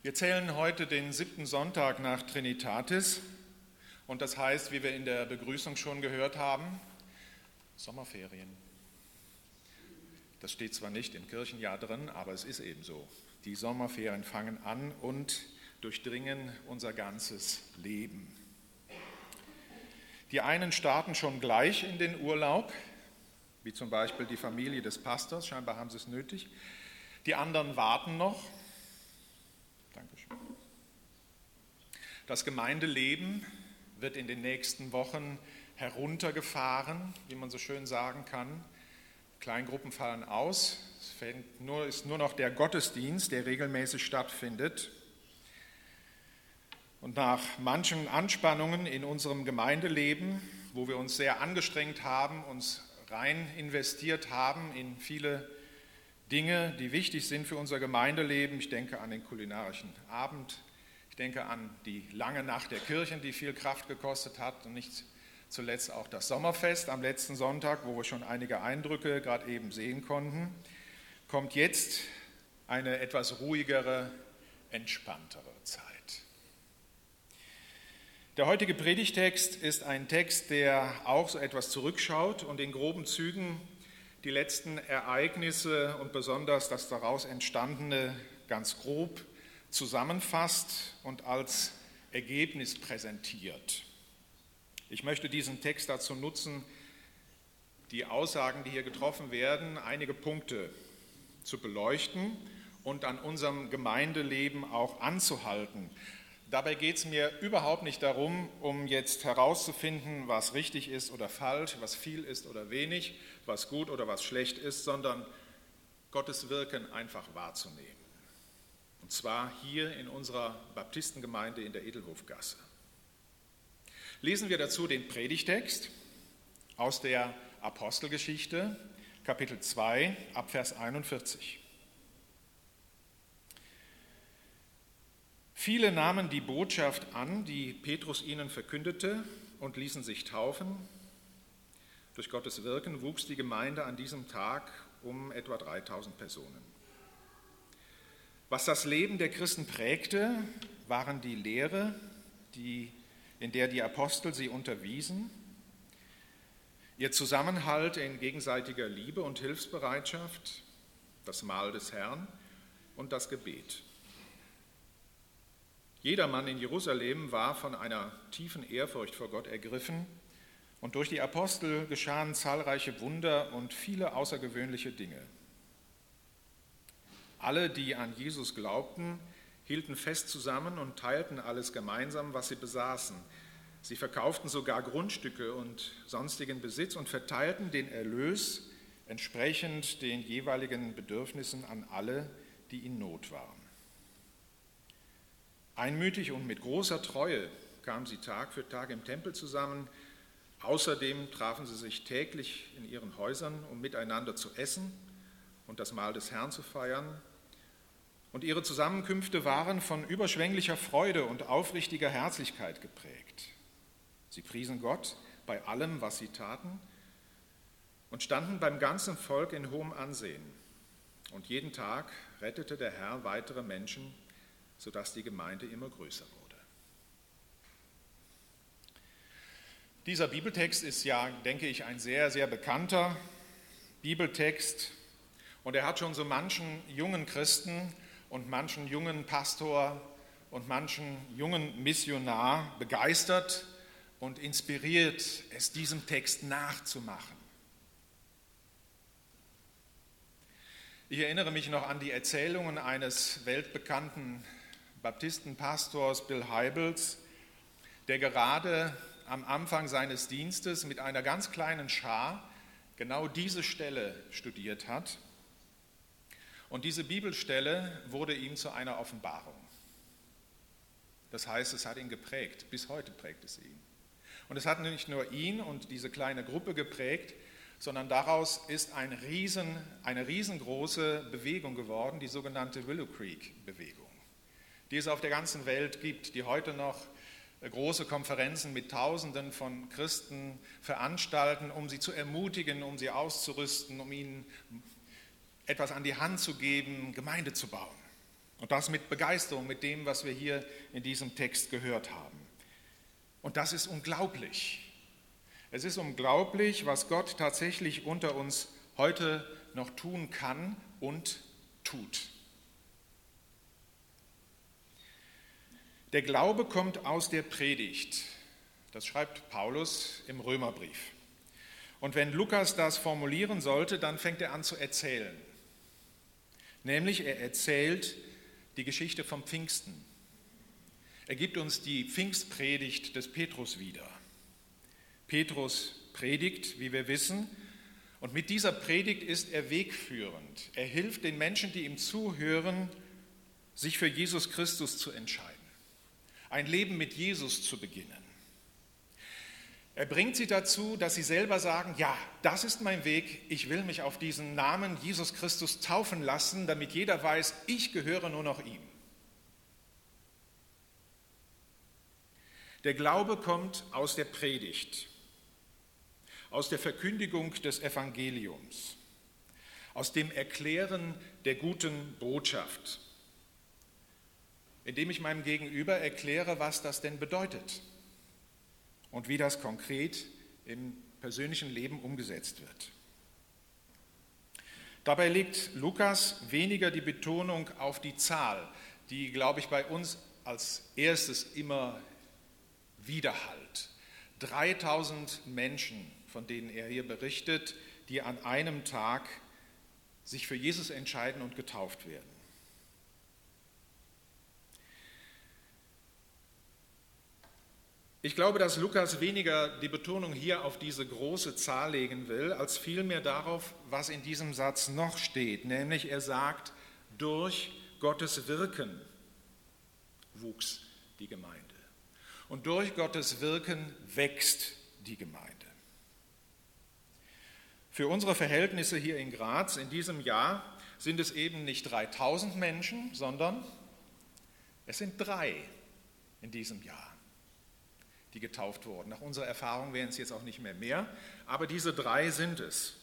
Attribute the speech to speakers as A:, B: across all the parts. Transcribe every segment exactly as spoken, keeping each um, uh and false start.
A: Wir zählen heute den siebten Sonntag nach Trinitatis und das heißt, wie wir in der Begrüßung schon gehört haben, Sommerferien. Das steht zwar nicht im Kirchenjahr drin, aber es ist eben so. Die Sommerferien fangen an und durchdringen unser ganzes Leben. Die einen starten schon gleich in den Urlaub, wie zum Beispiel die Familie des Pastors, scheinbar haben sie es nötig. Die anderen warten noch. Dankeschön. Das Gemeindeleben wird in den nächsten Wochen heruntergefahren, wie man so schön sagen kann. Kleingruppen fallen aus. Es ist nur noch der Gottesdienst, der regelmäßig stattfindet. Und nach manchen Anspannungen in unserem Gemeindeleben, wo wir uns sehr angestrengt haben, uns rein investiert haben in viele Dinge, die wichtig sind für unser Gemeindeleben. Ich denke an den kulinarischen Abend, ich denke an die lange Nacht der Kirchen, die viel Kraft gekostet hat und nicht zuletzt auch das Sommerfest am letzten Sonntag, wo wir schon einige Eindrücke gerade eben sehen konnten, kommt jetzt eine etwas ruhigere, entspanntere Zeit. Der heutige Predigtext ist ein Text, der auch so etwas zurückschaut und in groben Zügen die letzten Ereignisse und besonders das daraus entstandene ganz grob zusammenfasst und als Ergebnis präsentiert. Ich möchte diesen Text dazu nutzen, die Aussagen, die hier getroffen werden, einige Punkte zu beleuchten und an unserem Gemeindeleben auch anzuhalten. Dabei geht es mir überhaupt nicht darum, um jetzt herauszufinden, was richtig ist oder falsch, was viel ist oder wenig, was gut oder was schlecht ist, sondern Gottes Wirken einfach wahrzunehmen. Und zwar hier in unserer Baptistengemeinde in der Edelhofgasse. Lesen wir dazu den Predigtext aus der Apostelgeschichte, Kapitel zwei, ab Vers einundvierzig. Viele nahmen die Botschaft an, die Petrus ihnen verkündete, und ließen sich taufen. Durch Gottes Wirken wuchs die Gemeinde an diesem Tag um etwa dreitausend Personen. Was das Leben der Christen prägte, waren die Lehre, die, in der die Apostel sie unterwiesen, ihr Zusammenhalt in gegenseitiger Liebe und Hilfsbereitschaft, das Mahl des Herrn und das Gebet. Jedermann in Jerusalem war von einer tiefen Ehrfurcht vor Gott ergriffen und durch die Apostel geschahen zahlreiche Wunder und viele außergewöhnliche Dinge. Alle, die an Jesus glaubten, hielten fest zusammen und teilten alles gemeinsam, was sie besaßen. Sie verkauften sogar Grundstücke und sonstigen Besitz und verteilten den Erlös entsprechend den jeweiligen Bedürfnissen an alle, die in Not waren. Einmütig und mit großer Treue kamen sie Tag für Tag im Tempel zusammen. Außerdem trafen sie sich täglich in ihren Häusern, um miteinander zu essen und das Mahl des Herrn zu feiern. Und ihre Zusammenkünfte waren von überschwänglicher Freude und aufrichtiger Herzlichkeit geprägt. Sie priesen Gott bei allem, was sie taten, und standen beim ganzen Volk in hohem Ansehen. Und jeden Tag rettete der Herr weitere Menschen, sodass die Gemeinde immer größer wurde. Dieser Bibeltext ist ja, denke ich, ein sehr, sehr bekannter Bibeltext und er hat schon so manchen jungen Christen und manchen jungen Pastor und manchen jungen Missionar begeistert und inspiriert, es diesem Text nachzumachen. Ich erinnere mich noch an die Erzählungen eines weltbekannten Baptistenpastors Bill Hybels, der gerade am Anfang seines Dienstes mit einer ganz kleinen Schar genau diese Stelle studiert hat. Und diese Bibelstelle wurde ihm zu einer Offenbarung. Das heißt, es hat ihn geprägt, bis heute prägt es ihn. Und es hat nicht nur ihn und diese kleine Gruppe geprägt, sondern daraus ist ein riesen, eine riesengroße Bewegung geworden, die sogenannte Willow Creek-Bewegung, die es auf der ganzen Welt gibt, die heute noch große Konferenzen mit Tausenden von Christen veranstalten, um sie zu ermutigen, um sie auszurüsten, um ihnen etwas an die Hand zu geben, Gemeinde zu bauen. Und das mit Begeisterung, mit dem, was wir hier in diesem Text gehört haben. Und das ist unglaublich. Es ist unglaublich, was Gott tatsächlich unter uns heute noch tun kann und tut. Der Glaube kommt aus der Predigt. Das schreibt Paulus im Römerbrief. Und wenn Lukas das formulieren sollte, dann fängt er an zu erzählen. Nämlich er erzählt die Geschichte vom Pfingsten. Er gibt uns die Pfingstpredigt des Petrus wieder. Petrus predigt, wie wir wissen, und mit dieser Predigt ist er wegführend. Er hilft den Menschen, die ihm zuhören, sich für Jesus Christus zu entscheiden, ein Leben mit Jesus zu beginnen. Er bringt sie dazu, dass sie selber sagen, ja, das ist mein Weg, ich will mich auf diesen Namen Jesus Christus taufen lassen, damit jeder weiß, ich gehöre nur noch ihm. Der Glaube kommt aus der Predigt, aus der Verkündigung des Evangeliums, aus dem Erklären der guten Botschaft, indem ich meinem Gegenüber erkläre, was das denn bedeutet und wie das konkret im persönlichen Leben umgesetzt wird. Dabei legt Lukas weniger die Betonung auf die Zahl, die, glaube ich, bei uns als erstes immer widerhallt. dreitausend Menschen, von denen er hier berichtet, die an einem Tag sich für Jesus entscheiden und getauft werden. Ich glaube, dass Lukas weniger die Betonung hier auf diese große Zahl legen will, als vielmehr darauf, was in diesem Satz noch steht, nämlich er sagt, durch Gottes Wirken wuchs die Gemeinde. Und durch Gottes Wirken wächst die Gemeinde. Für unsere Verhältnisse hier in Graz in diesem Jahr sind es eben nicht dreitausend Menschen, sondern es sind drei in diesem Jahr, die getauft wurden. Nach unserer Erfahrung wären es jetzt auch nicht mehr mehr, aber diese drei sind es.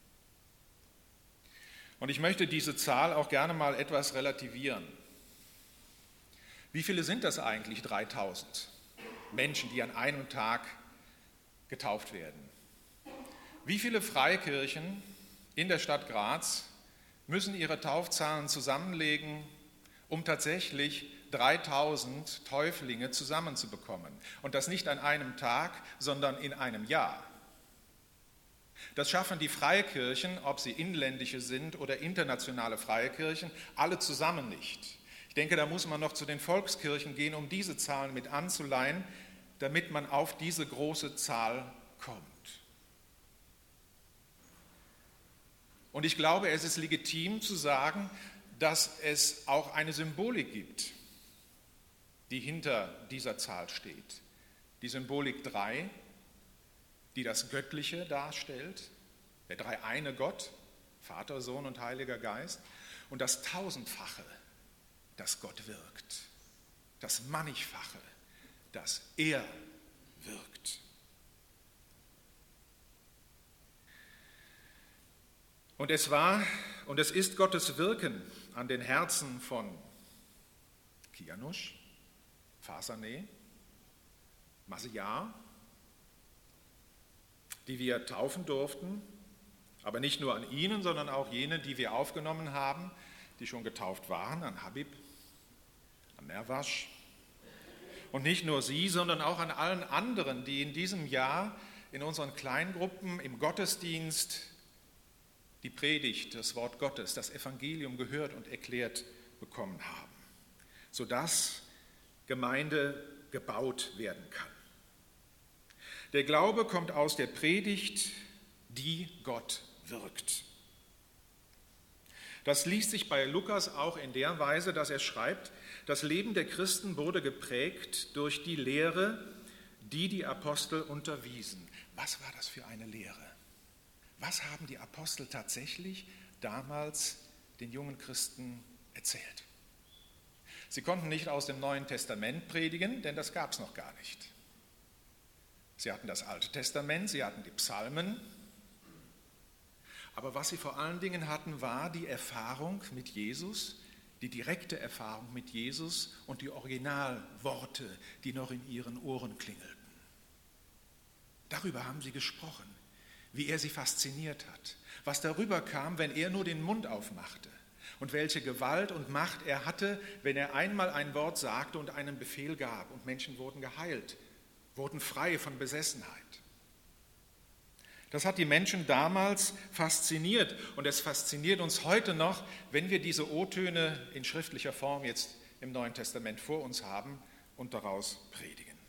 A: Und ich möchte diese Zahl auch gerne mal etwas relativieren. Wie viele sind das eigentlich, dreitausend Menschen, die an einem Tag getauft werden? Wie viele Freikirchen in der Stadt Graz müssen ihre Taufzahlen zusammenlegen, um tatsächlich dreitausend Täuflinge zusammenzubekommen? Und das nicht an einem Tag, sondern in einem Jahr. Das schaffen die Freikirchen, ob sie inländische sind oder internationale Freikirchen, alle zusammen nicht. Ich denke, da muss man noch zu den Volkskirchen gehen, um diese Zahlen mit anzuleihen, damit man auf diese große Zahl kommt. Und ich glaube, es ist legitim zu sagen, dass es auch eine Symbolik gibt, die hinter dieser Zahl steht. Die Symbolik drei, die das Göttliche darstellt, der dreieine Gott, Vater, Sohn und Heiliger Geist, und das Tausendfache, das Gott wirkt, das Mannigfache, das er wirkt. Und es war und es ist Gottes Wirken an den Herzen von Kianusz, Fasane, Masiar, die wir taufen durften, aber nicht nur an ihnen, sondern auch jene, die wir aufgenommen haben, die schon getauft waren, an Habib, an Merwasch. Und nicht nur sie, sondern auch an allen anderen, die in diesem Jahr in unseren Kleingruppen im Gottesdienst die Predigt, das Wort Gottes, das Evangelium gehört und erklärt bekommen haben, sodass Gemeinde gebaut werden kann. Der Glaube kommt aus der Predigt, die Gott wirkt. Das liest sich bei Lukas auch in der Weise, dass er schreibt, das Leben der Christen wurde geprägt durch die Lehre, die die Apostel unterwiesen. Was war das für eine Lehre? Was haben die Apostel tatsächlich damals den jungen Christen erzählt? Sie konnten nicht aus dem Neuen Testament predigen, denn das gab es noch gar nicht. Sie hatten das Alte Testament, sie hatten die Psalmen. Aber was sie vor allen Dingen hatten, war die Erfahrung mit Jesus die direkte Erfahrung mit Jesus und die Originalworte, die noch in ihren Ohren klingelten. Darüber haben sie gesprochen, wie er sie fasziniert hat, was darüber kam, wenn er nur den Mund aufmachte und welche Gewalt und Macht er hatte, wenn er einmal ein Wort sagte und einen Befehl gab und Menschen wurden geheilt, wurden frei von Besessenheit. Das hat die Menschen damals fasziniert und es fasziniert uns heute noch, wenn wir diese O-Töne in schriftlicher Form jetzt im Neuen Testament vor uns haben und daraus predigen.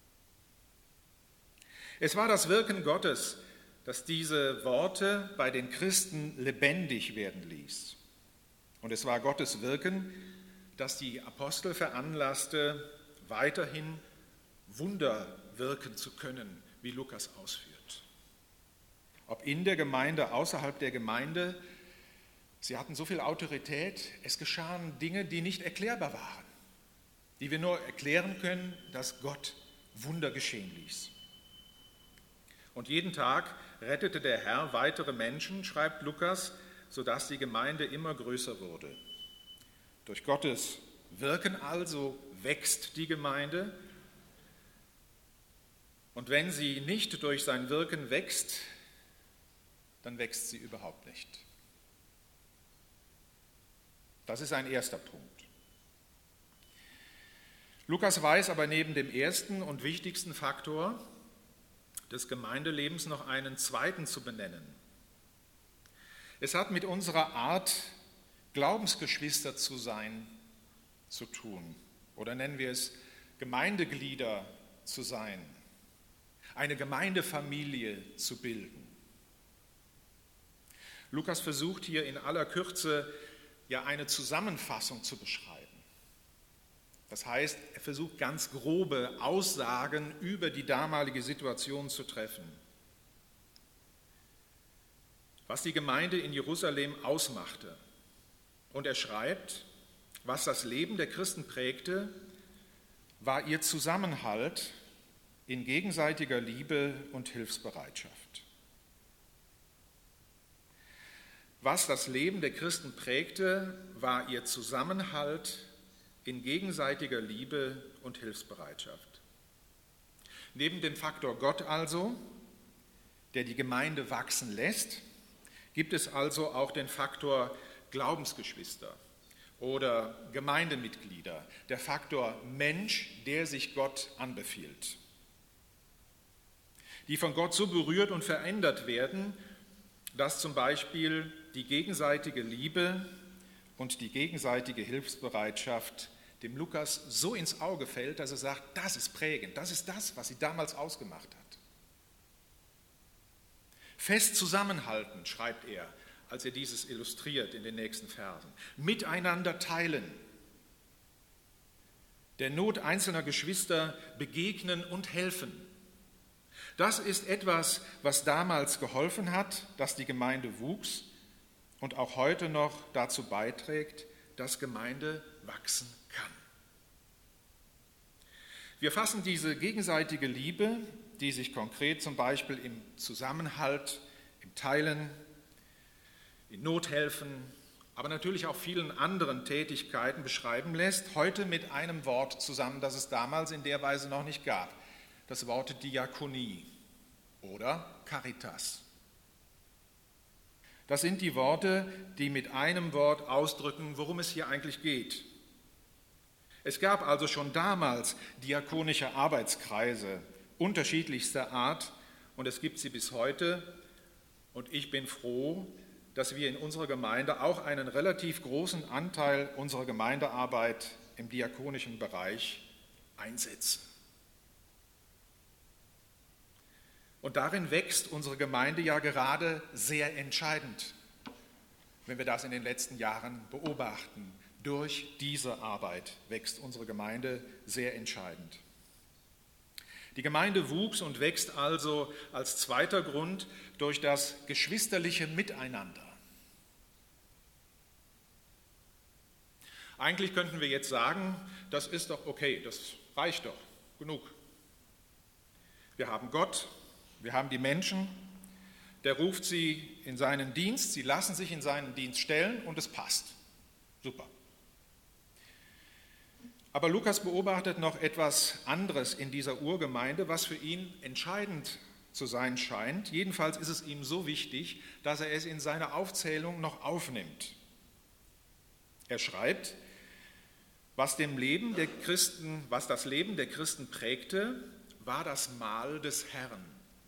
A: Es war das Wirken Gottes, das diese Worte bei den Christen lebendig werden ließ. Und es war Gottes Wirken, das die Apostel veranlasste, weiterhin Wunder wirken zu können, wie Lukas ausführt. Ob in der Gemeinde, außerhalb der Gemeinde, sie hatten so viel Autorität, es geschahen Dinge, die nicht erklärbar waren, die wir nur erklären können, dass Gott Wunder geschehen ließ. Und jeden Tag rettete der Herr weitere Menschen, schreibt Lukas, sodass die Gemeinde immer größer wurde. Durch Gottes Wirken also wächst die Gemeinde. Und wenn sie nicht durch sein Wirken wächst, dann wächst sie überhaupt nicht. Das ist ein erster Punkt. Lukas weiß aber neben dem ersten und wichtigsten Faktor des Gemeindelebens noch einen zweiten zu benennen. Es hat mit unserer Art, Glaubensgeschwister zu sein, zu tun. Oder nennen wir es Gemeindeglieder zu sein, eine Gemeindefamilie zu bilden. Lukas versucht hier in aller Kürze ja eine Zusammenfassung zu beschreiben. Das heißt, er versucht ganz grobe Aussagen über die damalige Situation zu treffen. Was die Gemeinde in Jerusalem ausmachte. Und er schreibt, was das Leben der Christen prägte, war ihr Zusammenhalt in gegenseitiger Liebe und Hilfsbereitschaft. Was das Leben der Christen prägte, war ihr Zusammenhalt in gegenseitiger Liebe und Hilfsbereitschaft. Neben dem Faktor Gott also, der die Gemeinde wachsen lässt, gibt es also auch den Faktor Glaubensgeschwister oder Gemeindemitglieder, der Faktor Mensch, der sich Gott anbefiehlt, die von Gott so berührt und verändert werden, dass zum Beispiel die gegenseitige Liebe und die gegenseitige Hilfsbereitschaft dem Lukas so ins Auge fällt, dass er sagt, das ist prägend, das ist das, was sie damals ausgemacht hat. Fest zusammenhalten, schreibt er, als er dieses illustriert in den nächsten Versen. Miteinander teilen, der Not einzelner Geschwister begegnen und helfen. Das ist etwas, was damals geholfen hat, dass die Gemeinde wuchs und auch heute noch dazu beiträgt, dass Gemeinde wachsen kann. Wir fassen diese gegenseitige Liebe, die sich konkret zum Beispiel im Zusammenhalt, im Teilen, in Nothelfen, aber natürlich auch vielen anderen Tätigkeiten beschreiben lässt, heute mit einem Wort zusammen, das es damals in der Weise noch nicht gab. Das Wort Diakonie oder Caritas. Das sind die Worte, die mit einem Wort ausdrücken, worum es hier eigentlich geht. Es gab also schon damals diakonische Arbeitskreise unterschiedlichster Art und es gibt sie bis heute. Und ich bin froh, dass wir in unserer Gemeinde auch einen relativ großen Anteil unserer Gemeindearbeit im diakonischen Bereich einsetzen. Und darin wächst unsere Gemeinde ja gerade sehr entscheidend, wenn wir das in den letzten Jahren beobachten. Durch diese Arbeit wächst unsere Gemeinde sehr entscheidend. Die Gemeinde wuchs und wächst also als zweiter Grund durch das geschwisterliche Miteinander. Eigentlich könnten wir jetzt sagen, das ist doch okay, das reicht doch, genug. Wir haben Gott. Wir haben die Menschen, der ruft sie in seinen Dienst, sie lassen sich in seinen Dienst stellen und es passt. Super. Aber Lukas beobachtet noch etwas anderes in dieser Urgemeinde, was für ihn entscheidend zu sein scheint. Jedenfalls ist es ihm so wichtig, dass er es in seiner Aufzählung noch aufnimmt. Er schreibt, was dem Leben der Christen, was das Leben der Christen prägte, war das Mahl des Herrn.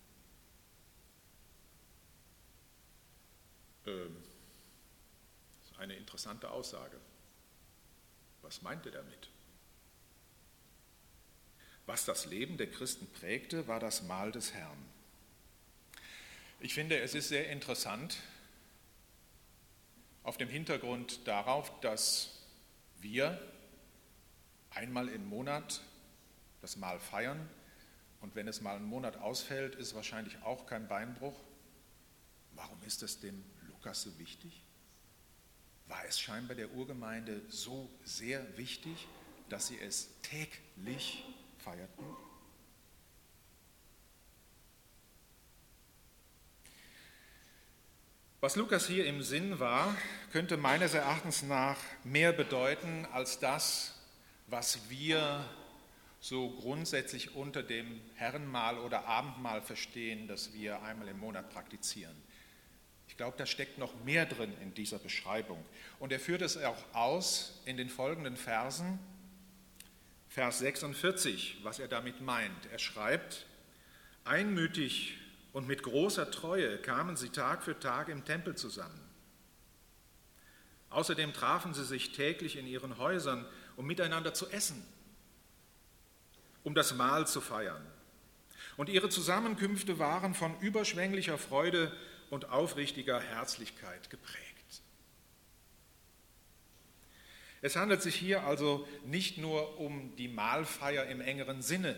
A: Ähm, das ist eine interessante Aussage. Was meint er damit? Was das Leben der Christen prägte, war das Mahl des Herrn. Ich finde, es ist sehr interessant, auf dem Hintergrund darauf, dass wir einmal im Monat das Mahl feiern und wenn es mal einen Monat ausfällt, ist wahrscheinlich auch kein Beinbruch. Warum ist es dem Lukas so wichtig? War es scheinbar der Urgemeinde so sehr wichtig, dass sie es täglich feierten? Was Lukas hier im Sinn war, könnte meines Erachtens nach mehr bedeuten als das, was wir so grundsätzlich unter dem Herrenmahl oder Abendmahl verstehen, das wir einmal im Monat praktizieren. Ich glaube, da steckt noch mehr drin in dieser Beschreibung. Und er führt es auch aus in den folgenden Versen, Vers sechsundvierzig, was er damit meint. Er schreibt, einmütig und mit großer Treue kamen sie Tag für Tag im Tempel zusammen. Außerdem trafen sie sich täglich in ihren Häusern, um miteinander zu essen, um das Mahl zu feiern. Und ihre Zusammenkünfte waren von überschwänglicher Freude und aufrichtiger Herzlichkeit geprägt. Es handelt sich hier also nicht nur um die Mahlfeier im engeren Sinne,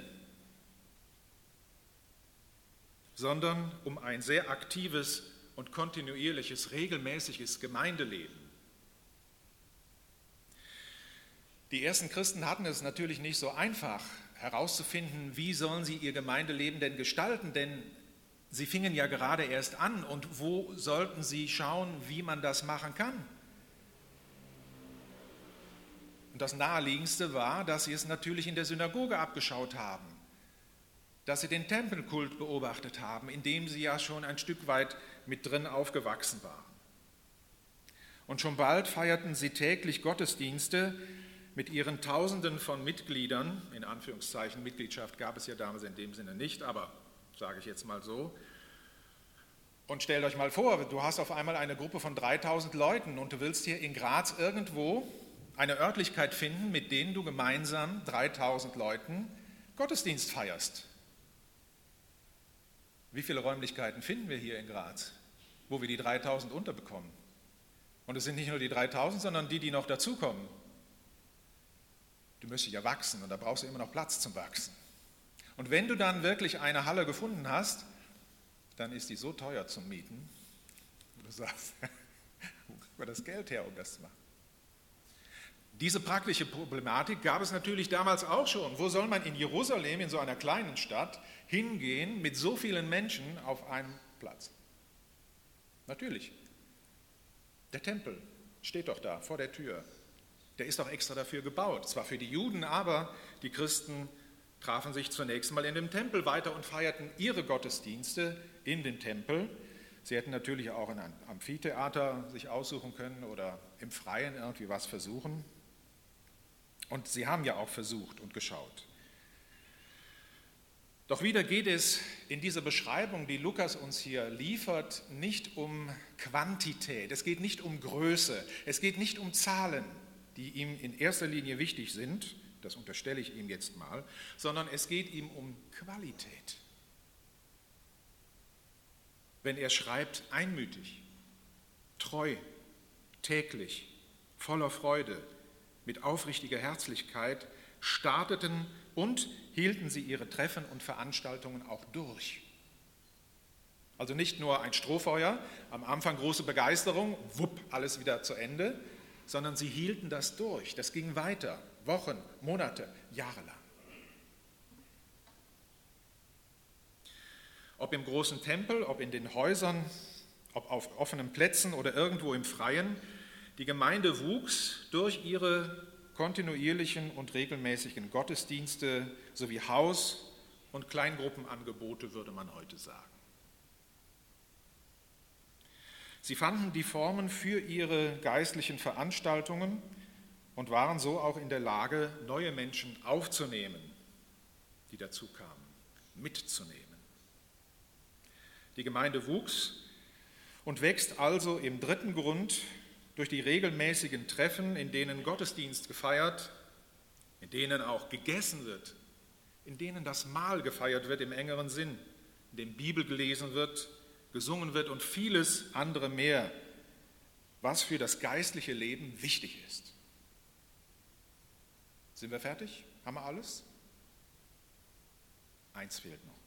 A: sondern um ein sehr aktives und kontinuierliches, regelmäßiges Gemeindeleben. Die ersten Christen hatten es natürlich nicht so einfach herauszufinden, wie sollen sie ihr Gemeindeleben denn gestalten, denn sie fingen ja gerade erst an und wo sollten sie schauen, wie man das machen kann? Und das Naheliegendste war, dass sie es natürlich in der Synagoge abgeschaut haben, dass sie den Tempelkult beobachtet haben, in dem sie ja schon ein Stück weit mit drin aufgewachsen waren. Und schon bald feierten sie täglich Gottesdienste mit ihren Tausenden von Mitgliedern, in Anführungszeichen, Mitgliedschaft gab es ja damals in dem Sinne nicht, aber sage ich jetzt mal so. Und stellt euch mal vor, du hast auf einmal eine Gruppe von dreitausend Leuten und du willst hier in Graz irgendwo eine Örtlichkeit finden, mit denen du gemeinsam dreitausend Leuten Gottesdienst feierst. Wie viele Räumlichkeiten finden wir hier in Graz, wo wir die dreitausend unterbekommen? Und es sind nicht nur die dreitausend, sondern die, die noch dazukommen. Du müsstest ja wachsen und da brauchst du immer noch Platz zum Wachsen. Und wenn du dann wirklich eine Halle gefunden hast, dann ist die so teuer zum Mieten, wo du sagst, wo kriegt man das Geld her, um das zu machen? Diese praktische Problematik gab es natürlich damals auch schon. Wo soll man in Jerusalem, in so einer kleinen Stadt, hingehen mit so vielen Menschen auf einem Platz? Natürlich. Der Tempel steht doch da vor der Tür. Der ist doch extra dafür gebaut. Zwar für die Juden, aber die Christen trafen sich zunächst mal in dem Tempel weiter und feierten ihre Gottesdienste in den Tempel. Sie hätten natürlich auch in einem Amphitheater sich aussuchen können oder im Freien irgendwie was versuchen. Und sie haben ja auch versucht und geschaut. Doch wieder geht es in dieser Beschreibung, die Lukas uns hier liefert, nicht um Quantität, es geht nicht um Größe, es geht nicht um Zahlen, die ihm in erster Linie wichtig sind, das unterstelle ich ihm jetzt mal, sondern es geht ihm um Qualität. Wenn er schreibt, einmütig, treu, täglich, voller Freude, mit aufrichtiger Herzlichkeit, starteten und hielten sie ihre Treffen und Veranstaltungen auch durch. Also nicht nur ein Strohfeuer, am Anfang große Begeisterung, wupp, alles wieder zu Ende, sondern sie hielten das durch. Das ging weiter, Wochen, Monate, Jahre lang. Ob im großen Tempel, ob in den Häusern, ob auf offenen Plätzen oder irgendwo im Freien, die Gemeinde wuchs durch ihre kontinuierlichen und regelmäßigen Gottesdienste sowie Haus- und Kleingruppenangebote, würde man heute sagen. Sie fanden die Formen für ihre geistlichen Veranstaltungen und waren so auch in der Lage, neue Menschen aufzunehmen, die dazu kamen, mitzunehmen. Die Gemeinde wuchs und wächst also im dritten Grund durch die regelmäßigen Treffen, in denen Gottesdienst gefeiert, in denen auch gegessen wird, in denen das Mahl gefeiert wird im engeren Sinn, in dem Bibel gelesen wird, gesungen wird und vieles andere mehr, was für das geistliche Leben wichtig ist. Sind wir fertig? Haben wir alles? Eins fehlt noch.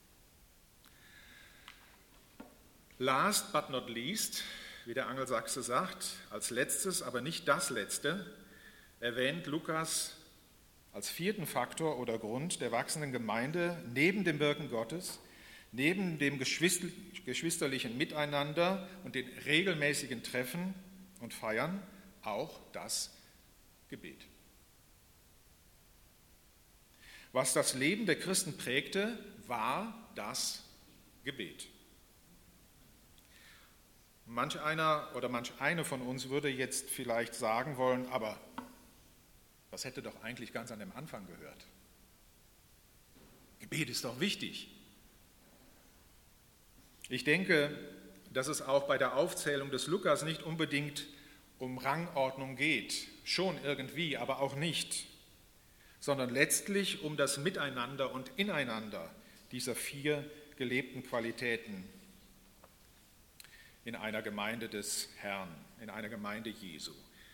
A: Last but not least, wie der Angelsachse sagt, als letztes, aber nicht das Letzte, erwähnt Lukas als vierten Faktor oder Grund der wachsenden Gemeinde neben dem Wirken Gottes, neben dem geschwisterlichen Miteinander und den regelmäßigen Treffen und Feiern auch das Gebet. Was das Leben der Christen prägte, war das Gebet. Manch einer oder manch eine von uns würde jetzt vielleicht sagen wollen, aber das hätte doch eigentlich ganz an dem Anfang gehört. Gebet ist doch wichtig. Ich denke, dass es auch bei der Aufzählung des Lukas nicht unbedingt um Rangordnung geht, schon irgendwie, aber auch nicht, sondern letztlich um das Miteinander und Ineinander dieser vier gelebten Qualitäten in einer Gemeinde des Herrn, in einer Gemeinde Jesu.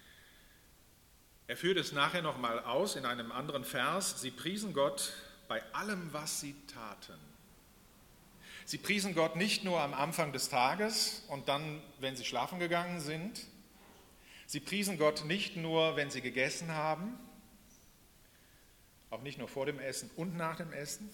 A: Er führt es nachher nochmal aus in einem anderen Vers. Sie priesen Gott bei allem, was sie taten. Sie priesen Gott nicht nur am Anfang des Tages und dann, wenn sie schlafen gegangen sind. Sie priesen Gott nicht nur, wenn sie gegessen haben, auch nicht nur vor dem Essen und nach dem Essen.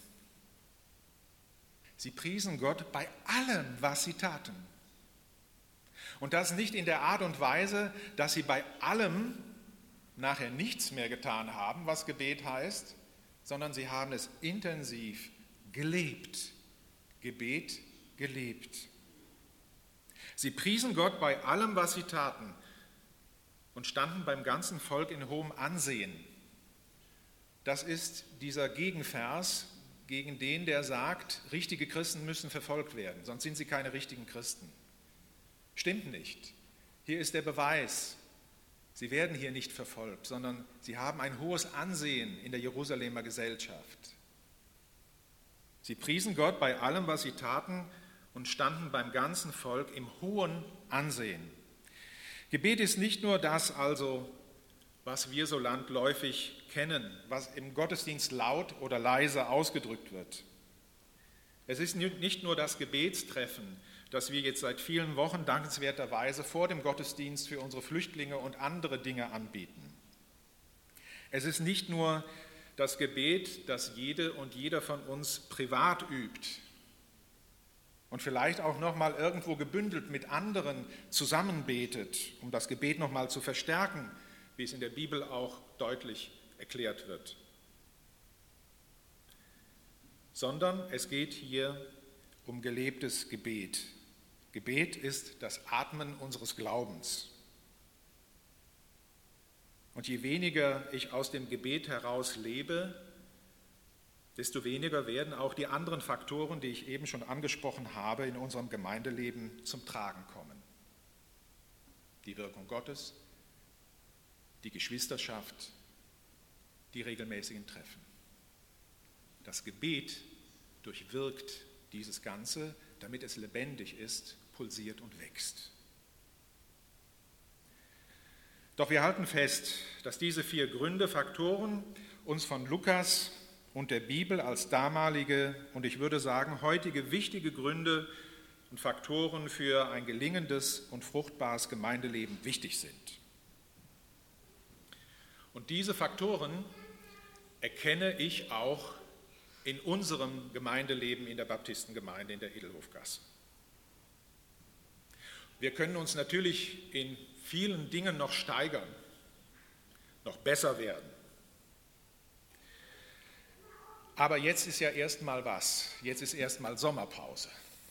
A: Sie priesen Gott bei allem, was sie taten. Und das nicht in der Art und Weise, dass sie bei allem nachher nichts mehr getan haben, was Gebet heißt, sondern sie haben es intensiv gelebt. Gebet gelebt. Sie priesen Gott bei allem, was sie taten und standen beim ganzen Volk in hohem Ansehen. Das ist dieser Gegenvers gegen den, der sagt, richtige Christen müssen verfolgt werden, sonst sind sie keine richtigen Christen. Stimmt nicht. Hier ist der Beweis. Sie werden hier nicht verfolgt, sondern sie haben ein hohes Ansehen in der Jerusalemer Gesellschaft. Sie priesen Gott bei allem, was sie taten und standen beim ganzen Volk im hohen Ansehen. Gebet ist nicht nur das also, was wir so landläufig kennen, was im Gottesdienst laut oder leise ausgedrückt wird. Es ist nicht nur das Gebetstreffen, das wir jetzt seit vielen Wochen dankenswerterweise vor dem Gottesdienst für unsere Flüchtlinge und andere Dinge anbieten. Es ist nicht nur das Gebet, das jede und jeder von uns privat übt und vielleicht auch nochmal irgendwo gebündelt mit anderen zusammenbetet, um das Gebet nochmal zu verstärken, wie es in der Bibel auch deutlich erklärt wird. Sondern es geht hier um gelebtes Gebet. Gebet ist das Atmen unseres Glaubens. Und je weniger ich aus dem Gebet heraus lebe, desto weniger werden auch die anderen Faktoren, die ich eben schon angesprochen habe, in unserem Gemeindeleben zum Tragen kommen. Die Wirkung Gottes, die Geschwisterschaft, die regelmäßigen Treffen. Das Gebet durchwirkt dieses Ganze, damit es lebendig ist, pulsiert und wächst. Doch wir halten fest, dass diese vier Gründe, Faktoren uns von Lukas und der Bibel als damalige und ich würde sagen heutige wichtige Gründe und Faktoren für ein gelingendes und fruchtbares Gemeindeleben wichtig sind. Und diese Faktoren erkenne ich auch in unserem Gemeindeleben in der Baptistengemeinde in der Edelhofgasse. Wir können uns natürlich in vielen Dingen noch steigern. noch besser werden. Aber jetzt ist ja erstmal was? Jetzt ist erstmal Sommerpause.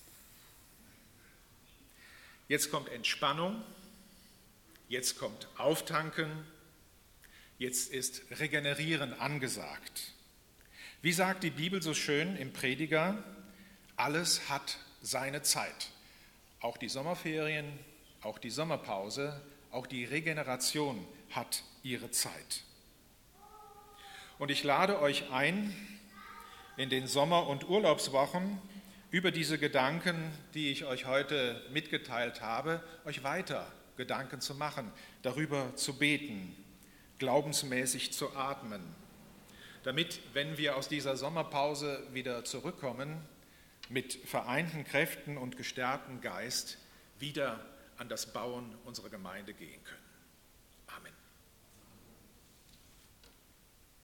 A: Jetzt kommt Entspannung, jetzt kommt Auftanken, jetzt ist Regenerieren angesagt. Wie sagt die Bibel so schön im Prediger, alles hat seine Zeit. Auch die Sommerferien, auch die Sommerpause, auch die Regeneration hat ihre Zeit. Und ich lade euch ein, in den Sommer- und Urlaubswochen über diese Gedanken, die ich euch heute mitgeteilt habe, euch weiter Gedanken zu machen, darüber zu beten, glaubensmäßig zu atmen, damit, wenn wir aus dieser Sommerpause wieder zurückkommen, mit vereinten Kräften und gestärktem Geist wieder an das Bauen unserer Gemeinde gehen können.